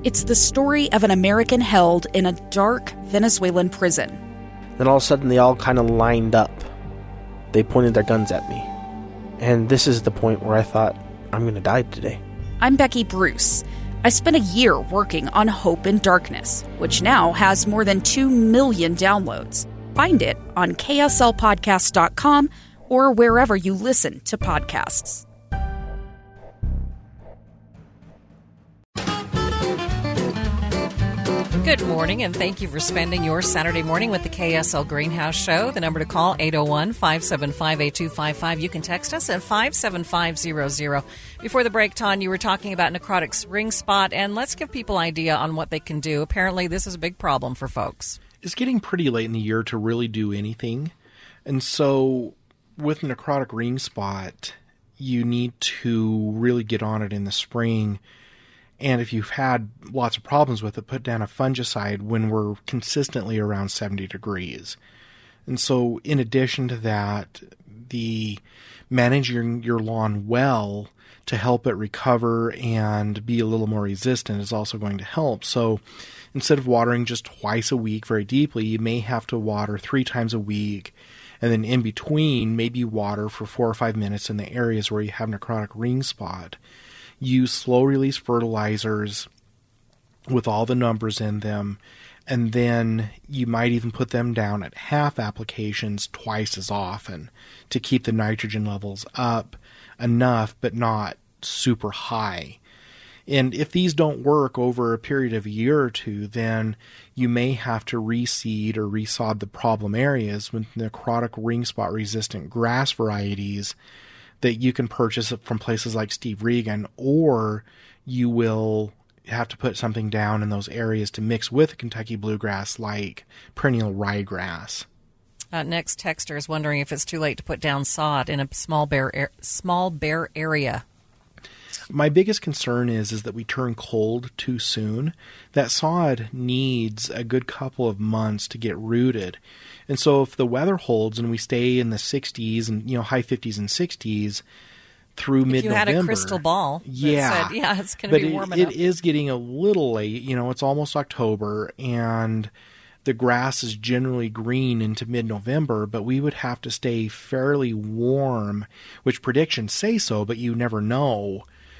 It's the story of an American held in a dark Venezuelan prison. Then all of a sudden they all kind of lined up. They pointed their guns at me. And this is the point where I thought, I'm going to die today. I'm Becky Bruce. I spent a year working on Hope in Darkness, which now has more than 2 million downloads. Find it on kslpodcast.com or wherever you listen to podcasts. Good morning, and thank you for spending your Saturday morning with the KSL Greenhouse Show. The number to call, 801-575-8255. You can text us at 57500. Before the break, Ton, you were talking about necrotic ring spot, and let's give people an idea on what they can do. Apparently, this is a big problem for folks. It's getting pretty late in the year to really do anything. And so with necrotic ring spot, you need to really get on it in the spring. And if you've had lots of problems with it, put down a fungicide when we're consistently around 70 degrees. And so in addition to that, the managing your lawn well to help it recover and be a little more resistant is also going to help. So instead of watering just twice a week very deeply, you may have to water 3 times a week. And then in between, maybe water for 4 or 5 minutes in the areas where you have necrotic ring spot. Use slow-release fertilizers with all the numbers in them, and then you might even put them down at half applications twice as often to keep the nitrogen levels up enough but not super high. And if these don't work over a period of a year or two, then you may have to reseed or resod the problem areas with necrotic ring spot resistant grass varieties that you can purchase from places like Steve Regan, or you will have to put something down in those areas to mix with Kentucky bluegrass like perennial ryegrass. Next texter is wondering if it's too late to put down sod in a small bare area. My biggest concern is that we turn cold too soon. That sod needs a good couple of months to get rooted. And so if the weather holds and we stay in the 60s and high 50s and 60s through mid-November. If you had a crystal ball that said, it's going to be warm enough. It is getting a little late. It's almost October, and the grass is generally green into mid-November, but we would have to stay fairly warm, which predictions say so, but you never know.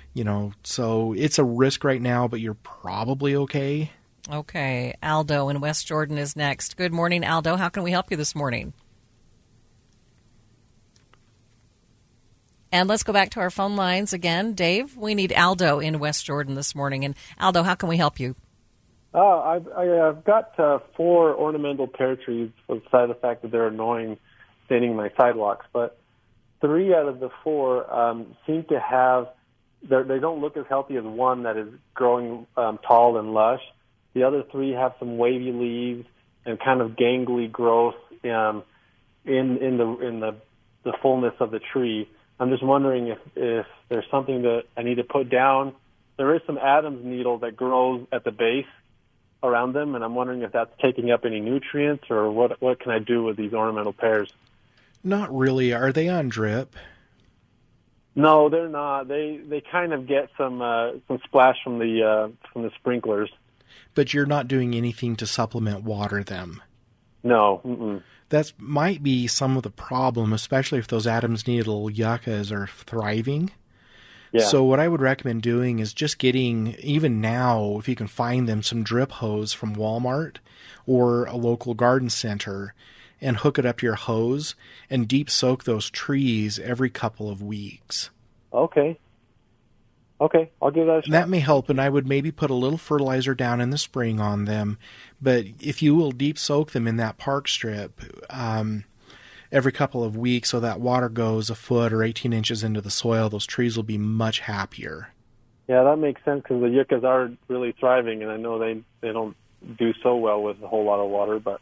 So it's a risk right now, but you're probably okay. Okay. Aldo in West Jordan is next. Good morning, Aldo. How can we help you this morning? And let's go back to our phone lines again. Dave, we need Aldo in West Jordan this morning. And Aldo, how can we help you? I've got 4 ornamental pear trees, aside the fact that they're annoying, staining my sidewalks. But 3 out of the 4 seem to have, they don't look as healthy as one that is growing tall and lush. The other 3 have some wavy leaves and kind of gangly growth in the fullness of the tree. I'm just wondering if there's something that I need to put down. There is some Adam's needle that grows at the base around them, and I'm wondering if that's taking up any nutrients, or what can I do with these ornamental pears? Not really. Are they on drip? No, they're not. They kind of get some splash from the sprinklers. But you're not doing anything to supplement water them. No. Mm-mm. That might be some of the problem, especially if those Adam's needle yuccas are thriving. Yeah. So what I would recommend doing is just getting, even now, if you can find them, some drip hose from Walmart or a local garden center, and hook it up to your hose and deep soak those trees every couple of weeks. Okay, I'll give that a shot. That may help, and I would maybe put a little fertilizer down in the spring on them. But if you will deep soak them in that park strip every couple of weeks so that water goes a foot or 18 inches into the soil, those trees will be much happier. Yeah, that makes sense because the yuccas are really thriving, and I know they don't do so well with a whole lot of water, but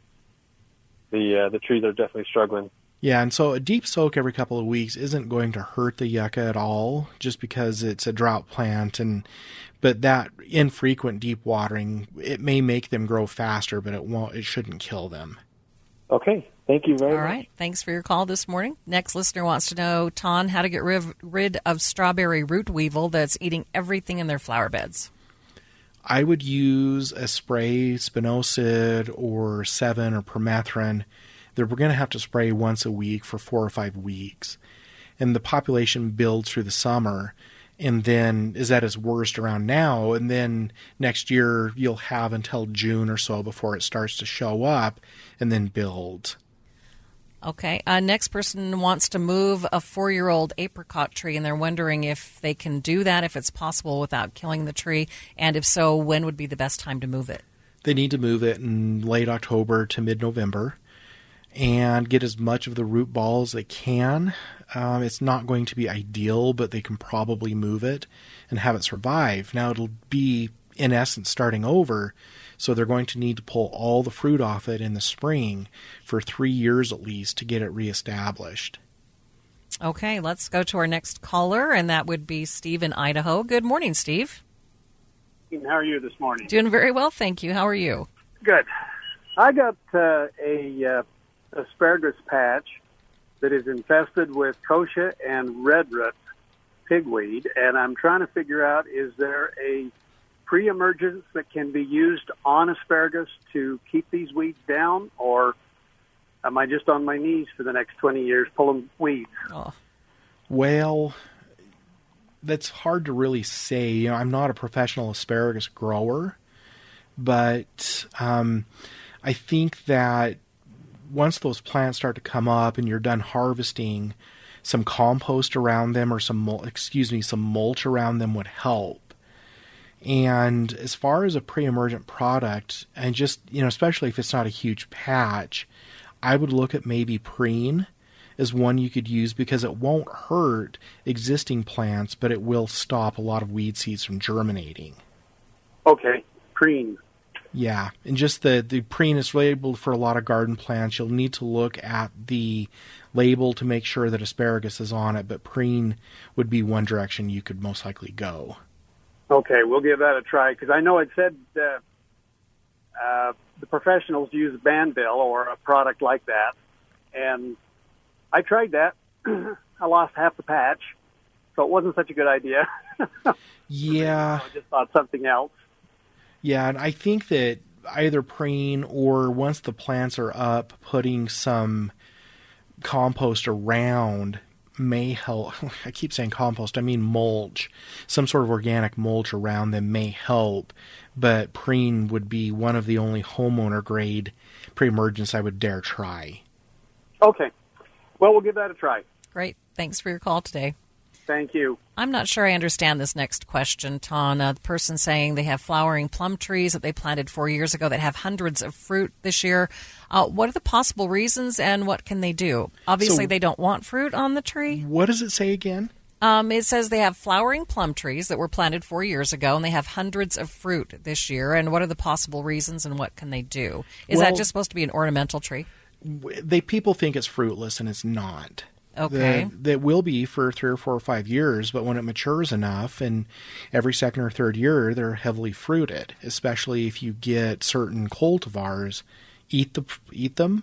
the trees are definitely struggling. Yeah, and so a deep soak every couple of weeks isn't going to hurt the yucca at all, just because it's a drought plant. But that infrequent deep watering, it may make them grow faster, but it shouldn't kill them. Okay, thank you very much. All right, thanks for your call this morning. Next listener wants to know, Ton, how to get rid of strawberry root weevil that's eating everything in their flower beds. I would use a spray, spinosad or Sevin or permethrin, that we're going to have to spray once a week for 4 or 5 weeks. And the population builds through the summer and then is at its worst around now. And then next year you'll have until June or so before it starts to show up and then build. Okay. Next person wants to move a 4-year-old apricot tree, and they're wondering if they can do that, if it's possible without killing the tree, and if so, when would be the best time to move it? They need to move it in late October to mid-November and get as much of the root ball as they can. It's not going to be ideal, but they can probably move it and have it survive. Now, it'll be, in essence, starting over, so they're going to need to pull all the fruit off it in the spring for 3 years at least to get it reestablished. Okay, let's go to our next caller, and that would be Steve in Idaho. Good morning, Steve. How are you this morning? Doing very well, thank you. How are you? Good. I got a asparagus patch that is infested with kochia and red root pigweed, and I'm trying to figure out, is there a pre-emergence that can be used on asparagus to keep these weeds down, or am I just on my knees for the next 20 years pulling weeds? Oh. Well, that's hard to really say. You know, I'm not a professional asparagus grower, but I think that once those plants start to come up and you're done harvesting, some compost around them or some mulch around them would help. And as far as a pre-emergent product, and just, you know, especially if it's not a huge patch, I would look at maybe preen as one you could use, because it won't hurt existing plants, but it will stop a lot of weed seeds from germinating. Okay, preen. Yeah, and just the preen is labeled for a lot of garden plants. You'll need to look at the label to make sure that asparagus is on it, but preen would be one direction you could most likely go. Okay, we'll give that a try, because I know it said the professionals use Banville or a product like that, and I tried that. I lost half the patch, so it wasn't such a good idea. Yeah. I just thought something else. Yeah, and I think that either preen or once the plants are up, putting some compost around may help. I keep saying compost, I mean mulch. Some sort of organic mulch around them may help, but preen would be one of the only homeowner grade pre-emergence I would dare try. Okay. Well, we'll give that a try. Great. Thanks for your call today. Thank you. I'm not sure I understand this next question, Ton. The person saying they have flowering plum trees that they planted 4 years ago that have hundreds of fruit this year. What are the possible reasons, and what can they do? Obviously, they don't want fruit on the tree. What does it say again? It says they have flowering plum trees that were planted 4 years ago, and they have hundreds of fruit this year. And what are the possible reasons, and what can they do? Is that just supposed to be an ornamental tree? People think it's fruitless, and it's not. Okay. That will be for 3 or 4 or 5 years, but when it matures enough, and every second or third year, they're heavily fruited, especially if you get certain cultivars. Eat them.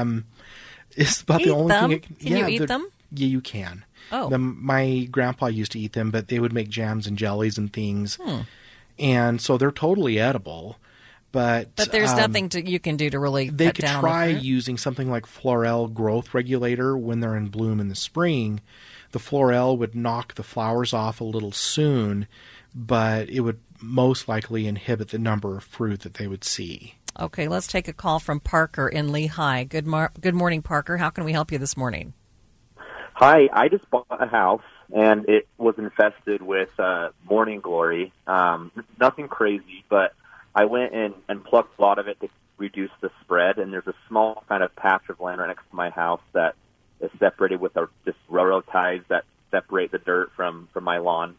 It's about the only thing. Can you eat them? Yeah, you can. Oh. My grandpa used to eat them, but they would make jams and jellies and things. And so they're totally edible. But there's nothing you can do to really cut down on the fruit? They could try using something like Florel growth regulator when they're in bloom in the spring. The Florel would knock the flowers off a little soon, but it would most likely inhibit the number of fruit that they would see. Okay, let's take a call from Parker in Lehigh. Good morning, Parker. How can we help you this morning? Hi, I just bought a house, and it was infested with morning glory. Nothing crazy, but I went and plucked a lot of it to reduce the spread, and there's a small kind of patch of land right next to my house that is separated with just railroad ties that separate the dirt from my lawn.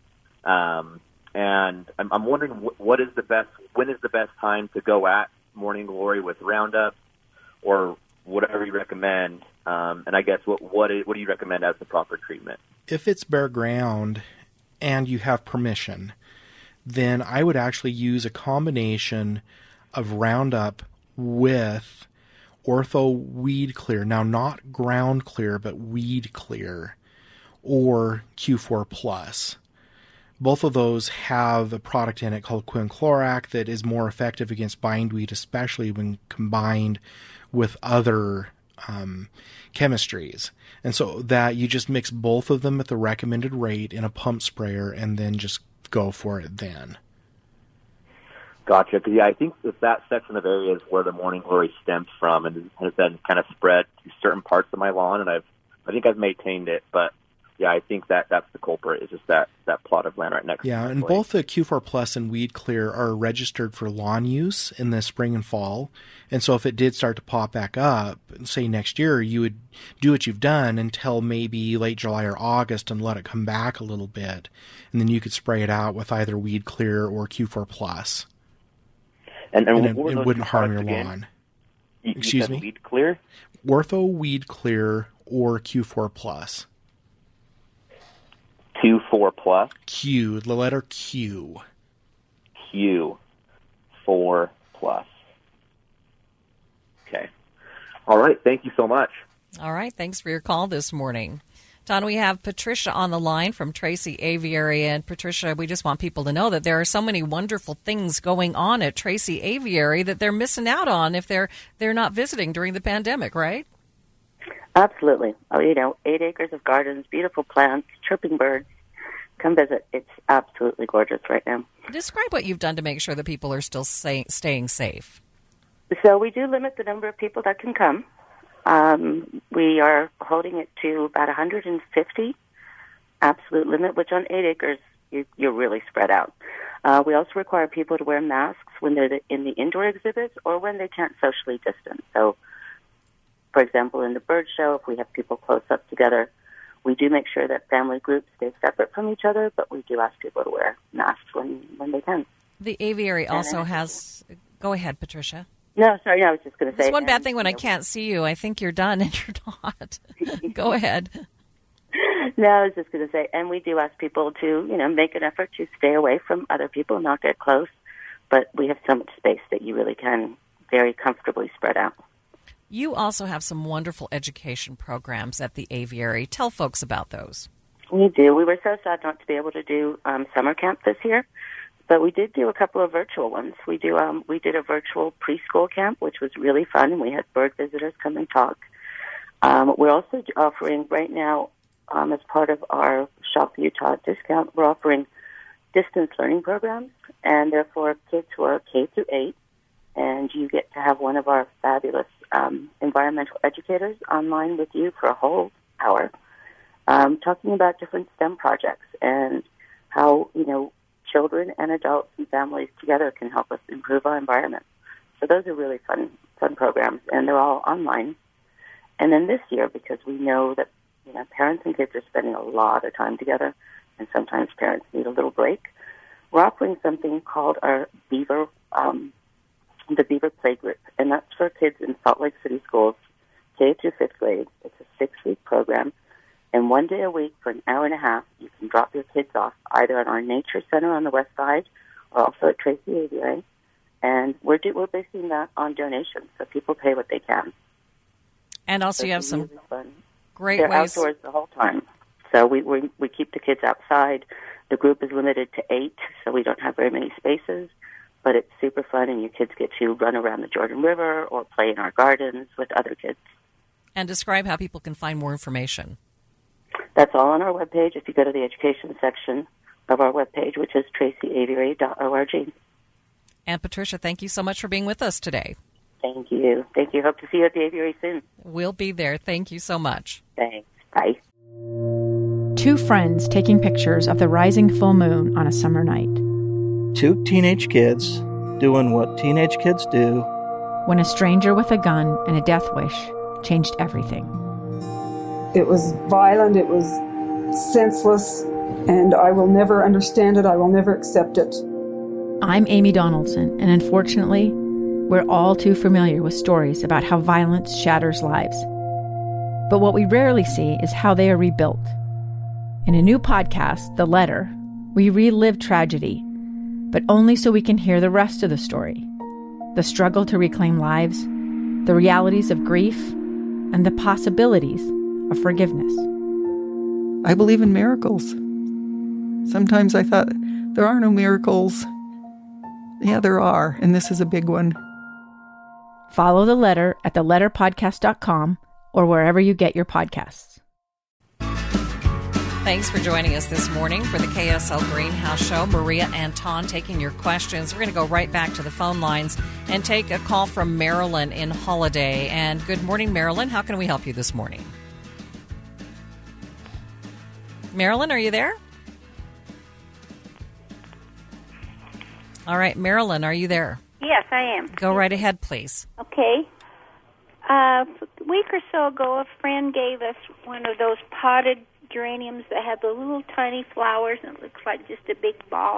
And I'm wondering when is the best time to go at morning glory with Roundup or whatever you recommend. And I guess what do you recommend as the proper treatment? If it's bare ground and you have permission, then I would actually use a combination of Roundup with Ortho Weed Clear. Now, not Ground Clear, but Weed Clear, or Q4 Plus. Both of those have a product in it called quinclorac that is more effective against bindweed, especially when combined with other chemistries. And so that you just mix both of them at the recommended rate in a pump sprayer and then just go for it then. Gotcha. Because, I think that section of area is where the morning glory stems from and has been kind of spread to certain parts of my lawn, and I think I've maintained it. But, yeah, I think that's the culprit, is just that plot of land right next to it. Yeah, and both the Q4 Plus and Weed Clear are registered for lawn use in the spring and fall. And so if it did start to pop back up, say next year, you would do what you've done until maybe late July or August and let it come back a little bit. And then you could spray it out with either Weed Clear or Q4 Plus. And it wouldn't harm your lawn. Excuse me? Weed Clear? Ortho Weed Clear or Q4 Plus. Q4 Plus? Q, the letter Q. Q4 Plus. Okay. All right. Thank you so much. All right. Thanks for your call this morning. Don, we have Patricia on the line from Tracy Aviary. And Patricia, we just want people to know that there are so many wonderful things going on at Tracy Aviary that they're missing out on if they're not visiting during the pandemic, right? Absolutely. 8 acres of gardens, beautiful plants, chirping birds. Come visit. It's absolutely gorgeous right now. Describe what you've done to make sure that people are still staying safe. So we do limit the number of people that can come. We are holding it to about 150, absolute limit, which on 8 acres, you're really spread out. We also require people to wear masks when they're in the indoor exhibits or when they can't socially distance. So, for example, in the bird show, if we have people close up together, we do make sure that family groups stay separate from each other, but we do ask people to wear masks when they can. The aviary also has... Go ahead, Patricia. No, sorry, I was just going to say... It's one bad thing when I can't see you. I think you're done and you're not. Go ahead. No, I was just going to say, and we do ask people to, make an effort to stay away from other people, not get close, but we have so much space that you really can very comfortably spread out. You also have some wonderful education programs at the aviary. Tell folks about those. We do. We were so sad not to be able to do summer camp this year, but we did do a couple of virtual ones. We did a virtual preschool camp, which was really fun, and we had bird visitors come and talk. We're also offering right now, as part of our Shop Utah discount, we're offering distance learning programs, and they're for kids who are K through 8, and you get to have one of our fabulous environmental educators online with you for a whole hour, talking about different STEM projects and how, children and adults and families together can help us improve our environment. So those are really fun programs, and they're all online. And then this year, because we know that parents and kids are spending a lot of time together, and sometimes parents need a little break, we're offering something called our Beaver, the Beaver Play Group, and that's for kids in Salt Lake City schools, K through 5th grade. It's a 6-week program, and 1 day a week for an hour and a half, you can drop your kids off either at our nature center on the west side or also at Tracy Aviary, and we're basing that on donations, so people pay what they can. And also you have some really great They're ways. outdoors the whole time. So we keep the kids outside. The group is limited to 8, so we don't have very many spaces. But it's super fun, and your kids get to run around the Jordan River or play in our gardens with other kids. And describe how people can find more information. That's all on our webpage if you go to the education section of our webpage, which is tracyaviary.org. And Patricia, thank you so much for being with us today. Thank you. Thank you. Hope to see you at the aviary soon. We'll be there. Thank you so much. Thanks. Bye. Two friends taking pictures of the rising full moon on a summer night. Two teenage kids doing what teenage kids do. When a stranger with a gun and a death wish changed everything. It was violent, it was senseless, and I will never understand it, I will never accept it. I'm Amy Donaldson, and unfortunately, we're all too familiar with stories about how violence shatters lives. But what we rarely see is how they are rebuilt. In a new podcast, The Letter, we relive tragedy, but only so we can hear the rest of the story. The struggle to reclaim lives, the realities of grief, and the possibilities of forgiveness. I believe in miracles. Sometimes I thought, there are no miracles. Yeah, there are, and this is a big one. Follow The Letter at theletterpodcast.com or wherever you get your podcasts. Thanks for joining us this morning for the KSL Greenhouse Show. Maria and Ton taking your questions. We're going to go right back to the phone lines and take a call from Marilyn in Holiday. And good morning, Marilyn. How can we help you this morning? Marilyn, are you there? All right, Marilyn, are you there? Yes, I am. Go right ahead, please. Okay. A week or so ago, a friend gave us one of those potted geraniums that have the little tiny flowers, and it looks like just a big ball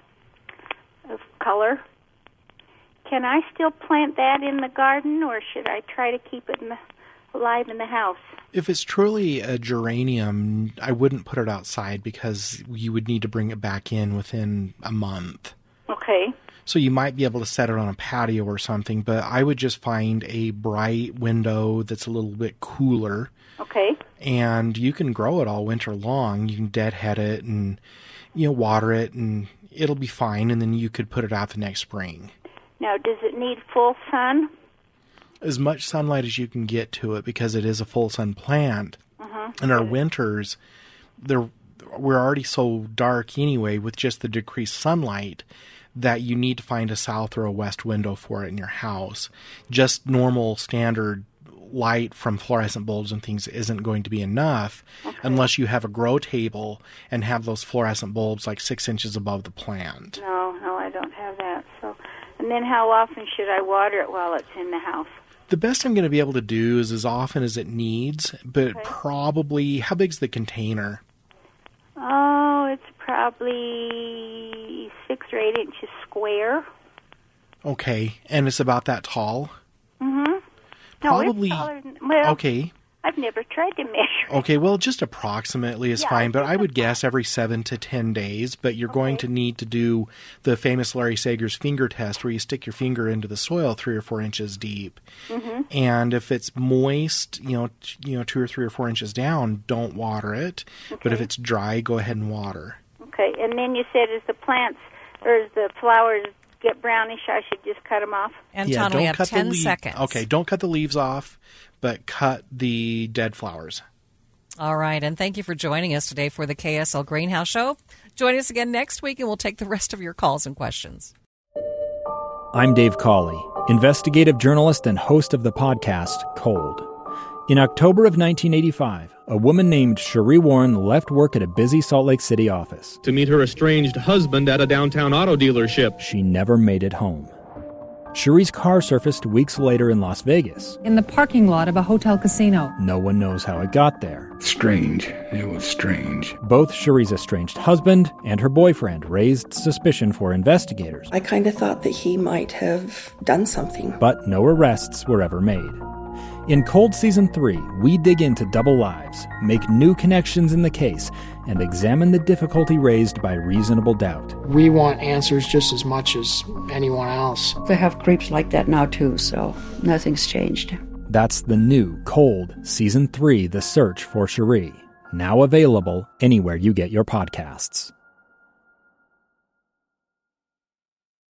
of color. Can I still plant that in the garden, or should I try to keep it alive in the house? If it's truly a geranium, I wouldn't put it outside because you would need to bring it back in within a month. Okay. So you might be able to set it on a patio or something, but I would just find a bright window that's a little bit cooler. Okay. And you can grow it all winter long. You can deadhead it and, water it, and it'll be fine. And then you could put it out the next spring. Now, does it need full sun? As much sunlight as you can get to it, because it is a full sun plant. And our winters, we're already so dark anyway with just the decreased sunlight that you need to find a south or a west window for it in your house. Just normal standard light from fluorescent bulbs and things isn't going to be enough unless you have a grow table and have those fluorescent bulbs like 6 inches above the plant. No, I don't have that. So, and then how often should I water it while it's in the house? The best I'm going to be able to do is as often as it needs, but probably, how big's the container? Oh, it's probably 6 or 8 inches square. Okay, and it's about that tall? Probably. No, it's taller than, okay. I've never tried to measure. Okay, well, just approximately is fine, but I would guess every 7 to 10 days, but you're going to need to do the famous Larry Sager's finger test where you stick your finger into the soil 3 or 4 inches deep. And if it's moist, 2 or 3 or 4 inches down, don't water it. But if it's dry, go ahead and water. Okay, and then you said as the plants or as the flowers get brownish, I should just cut them off? And Tom, we have 10 seconds. Okay, don't cut the leaves off, but cut the dead flowers. All right, and thank you for joining us today for the KSL Greenhouse Show. Join us again next week, and we'll take the rest of your calls and questions. I'm Dave Cawley, investigative journalist and host of the podcast Cold. In October of 1985, a woman named Cherie Warren left work at a busy Salt Lake City office to meet her estranged husband at a downtown auto dealership. She never made it home. Cherie's car surfaced weeks later in Las Vegas. In the parking lot of a hotel casino. No one knows how it got there. Strange. It was strange. Both Cherie's estranged husband and her boyfriend raised suspicion for investigators. I kind of thought that he might have done something. But no arrests were ever made. In Cold Season 3, we dig into double lives, make new connections in the case, and examine the difficulty raised by reasonable doubt. We want answers just as much as anyone else. They have creeps like that now too, so nothing's changed. That's the new Cold Season 3, The Search for Cherie. Now available anywhere you get your podcasts.